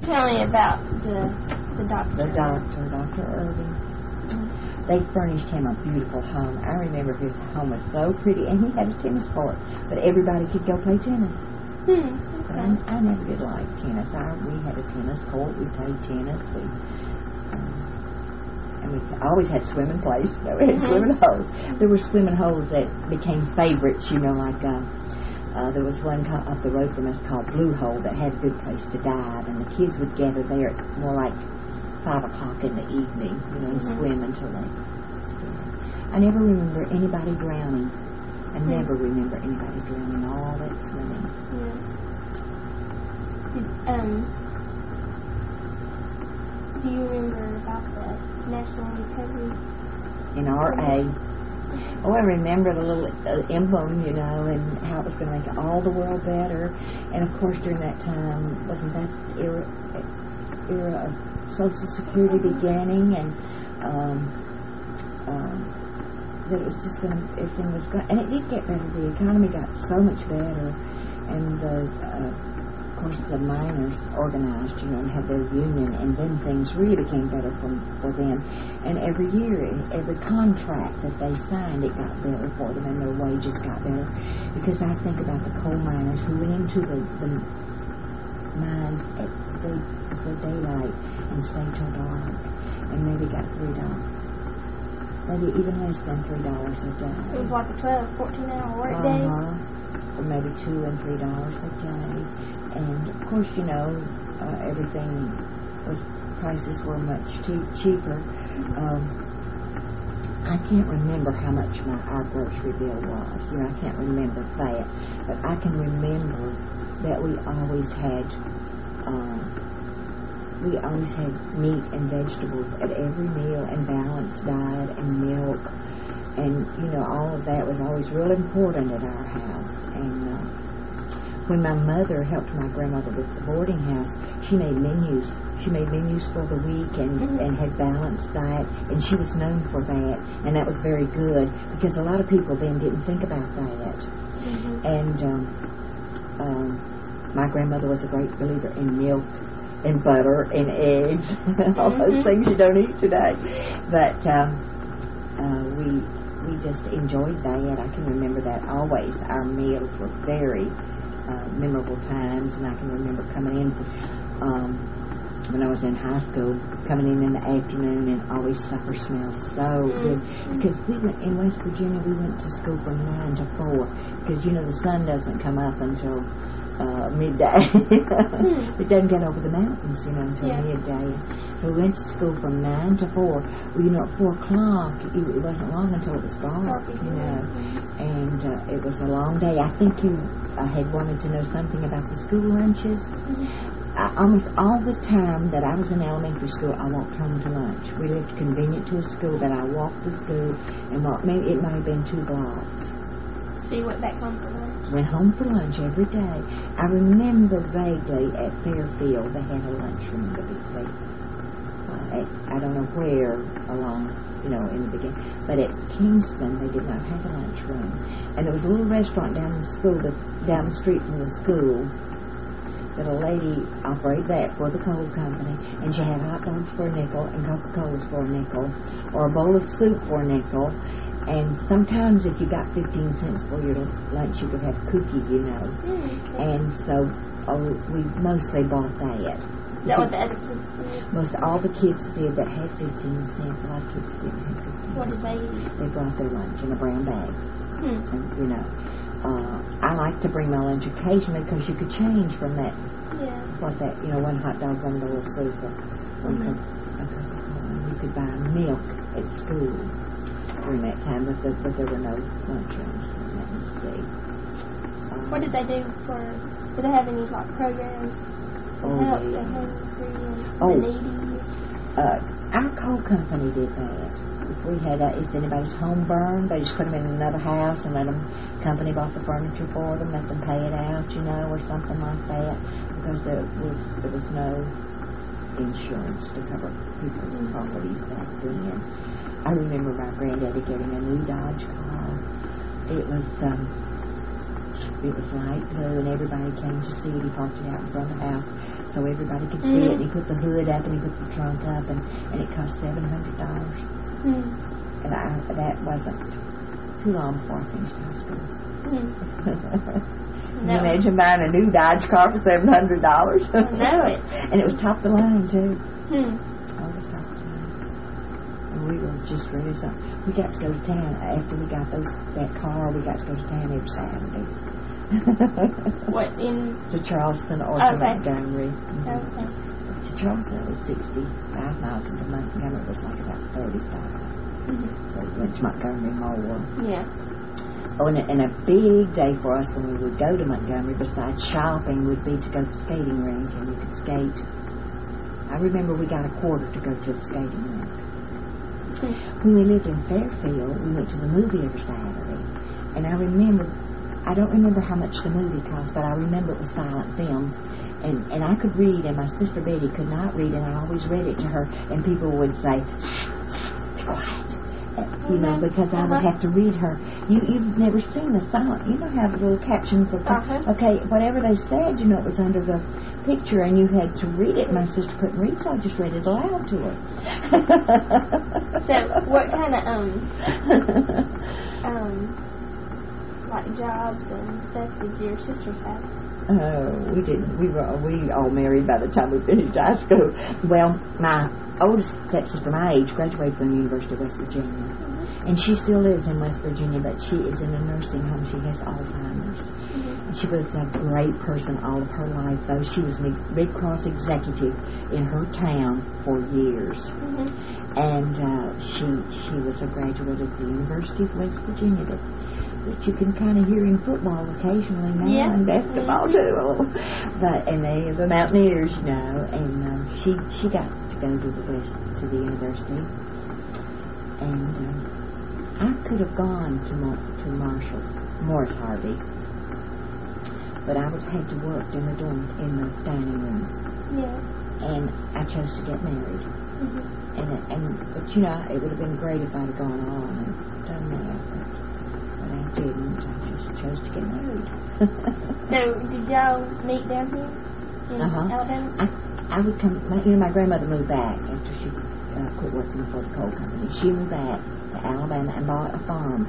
Tell me about the doctor. Dr. Irving. They furnished him a beautiful home. I remember his home was so pretty, and he had a tennis court, but everybody could go play tennis. But I never did like tennis. We had a tennis court. We played tennis. And we always had swimming places. We had swimming holes. There were swimming holes that became favorites. Like there was one up the road from us called Blue Hole that had a good place to dive, and the kids would gather there at more like 5 o'clock in the evening, and swim until they. I never remember anybody drowning. I never remember anybody drowning. All that swimming. Do you remember about the National Recovery? In RA. Oh, I remember the little emblem, and how it was going to make all the world better. And of course, during that time, wasn't that era of Social Security beginning, and that it was just going to, everything was going, and it did get better. The economy got so much better, and of course the miners organized, and had their union, and then things really became better for them. And every year, every contract that they signed, it got better for them, and their wages got better. Because I think about the coal miners who went into the mines for daylight and stayed till dark, and maybe got $3, maybe even less than $3 a day. It was like a 12, 14-hour work day. Or maybe $2 and $3 a day. And of course, everything prices were much cheaper. I can't remember how much our grocery bill was. I can't remember that, but I can remember that we always had meat and vegetables at every meal, and balanced diet, and milk, and all of that was always real important at our house. And when my mother helped my grandmother with the boarding house, she made menus. She made menus for the week, and had balanced diet, and she was known for that, and that was very good, because a lot of people then didn't think about that. And my grandmother was a great believer in milk and butter and eggs, all those things you don't eat today. But we just enjoyed that. I can remember that always. Our meals were very memorable times, and I can remember coming in when I was in high school, coming in the afternoon, and always supper smelled so good. Because we went in West Virginia, we went to school from 9 to 4, because the sun doesn't come up until midday. It doesn't get over the mountains, until midday. So we went to school from 9 to 4. Well, at 4 o'clock, it wasn't long until it was dark, and it was a long day. I think you had wanted to know something about the school lunches. Almost all the time that I was in elementary school, I walked home to lunch. We lived convenient to a school that I walked to school, and maybe it might have been 2 blocks. So you went back home for lunch? Went home for lunch every day. I remember vaguely at Fairfield they had a lunchroom. I don't know where along, in the beginning. But at Kingston, they did not have a lunchroom. And there was a little restaurant down the street from the school, that a lady operated that for the coal company, and she had hot dogs for a nickel, and Coca-Colas for a nickel, or a bowl of soup for a nickel. And sometimes if you got 15 cents for your lunch, you could have a cookie, And so we mostly bought that. Is that what the other kids did? Most all the kids did that had 15 cents. A lot of kids didn't have 15 cents. What did they eat? They brought their lunch in a brown bag. And, I like to bring my lunch occasionally, because you could change from that. One hot dog, one bowl of soup, or one Coca-Cola. You could buy milk at school during that time, but there were no lunchrooms. Let me see. What did they do did they have any programs to help the hungry and the needy? Our coal company did that. If anybody's home burned, they just put them in another house and let them, company bought the furniture for them, let them pay it out, or something like that, because there was no insurance to cover people's properties back then. I remember my granddaddy getting a new Dodge car. It was it was light blue, and everybody came to see it. He parked it out in front of the house so everybody could see it. And he put the hood up and he put the trunk up, and it cost $700. And that wasn't too long before I finished high school. Can you imagine buying a new Dodge car for $700? I know it. And it was top of the line too. Oh, it was top of the line. And we were just ready. So we got to go to town after we got that car. We got to go to town every Saturday. What, in? To Charleston or to Montgomery. Okay. To Charleston it was 65 miles, and to Montgomery it was like about 35. So we went to Montgomery more. Yeah. Oh, and a big day for us when we would go to Montgomery, besides shopping, would be to go to the skating rink, and you could skate. I remember we got a quarter to go to the skating rink. When we lived in Fairfield, we went to the movie every Saturday, and I don't remember how much the movie cost, but I remember it was silent films, and I could read, and my sister Betty could not read, and I always read it to her, and people would say, "Be quiet." You know, because I would have to read her. You've never seen the silent. You know how the little captions of okay, whatever they said, you know, it was under the picture, and you had to read it. My sister couldn't read, so I just read it aloud to her. So, what kind of like jobs and stuff did your sisters have? We didn't. We all married by the time we finished high school. Well, my oldest stepsister, my age, graduated from the University of West Virginia. And she still lives in West Virginia, but she is in a nursing home. She has Alzheimer's. And she was a great person all of her life, though. She was a Red Cross executive in her town for years. And she was a graduate of the University of West Virginia that you can kind of hear in football occasionally now, and basketball too. But and the Mountaineers, you know, and she got to go to the university, and I could have gone to Morris Harvey, but I would have had to work in the dining room. And I chose to get married. But you know, it would have been great if I'd have gone on and done that. But I didn't. I just chose to get married. So, did y'all meet down here in Alabama? I would come. My grandmother moved back after she quit working for the coal company. She moved back to Alabama and bought a farm.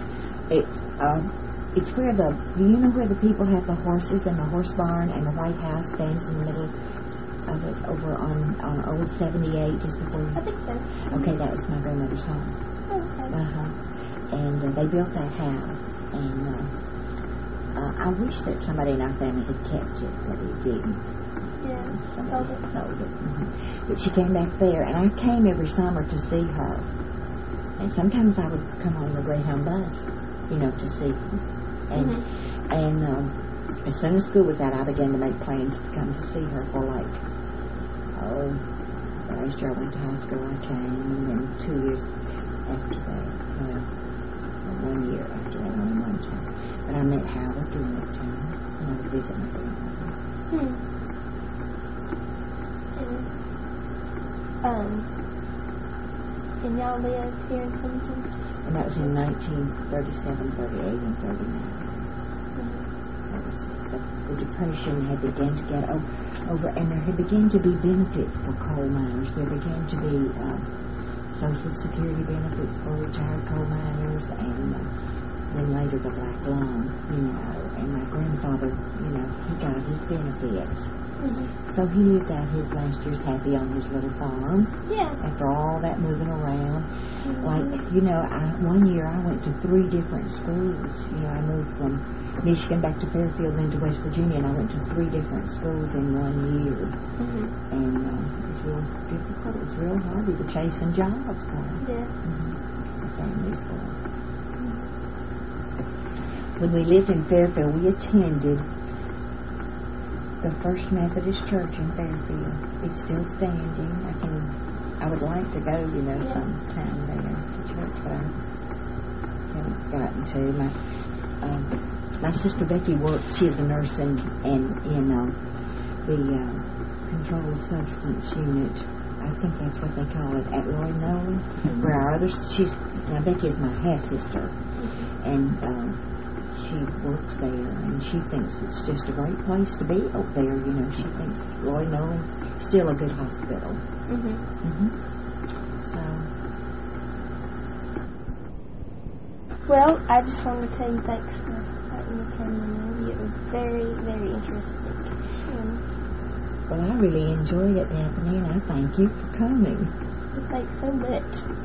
It's where do you know where the people have the horses and the horse barn, and the White House stands in the middle of it over on Old 78 just before you... I think so. Okay, that was my grandmother's home. Okay. And they built that house, and I wish that somebody in our family had kept it, but it didn't. Yeah, somebody sold it. But she came back there, and I came every summer to see her. And sometimes I would come on the Greyhound bus, you know, to see her. And as soon as school was out, I began to make plans to come to see her for last year I went to high school, I came, and then 2 years after that, 1 year after that, only one time. But I met Howard during that time, and I would visit my grandmother. And y'all lived here in Clinton? And that was in 1937, 38, and 39. That was the Depression had begun to get over, and there had begun to be benefits for coal miners. There began to be Social Security benefits for retired coal miners, and then later the Black Lung, you know. And my grandfather, you know, he got his benefits. So he lived out his last years happy on his little farm. After all that moving around. Like, you know, one year I went to 3 different schools. You know, I moved from Michigan back to Fairfield and then to West Virginia, and I went to 3 different schools in 1 year. And it was real difficult. It was real hard. We were chasing jobs, though. A family school. When we lived in Fairfield, we attended the First Methodist Church in Fairfield. It's still standing. I would like to go, you know, sometime there to church, but I haven't gotten to. My sister Becky works. She's a nurse in the Controlled Substance Unit. I think that's what they call it at Roy Nolan. Where our others, Becky is my half sister, and she works there, and she thinks it's just a great place to be out there. You know, she thinks Roy Nolan's still a good hospital. So. Well, I just wanted to tell you thanks for letting me come in. It was very, very interesting. Well, I really enjoyed it, Bethany, and I thank you for coming. Thanks so much.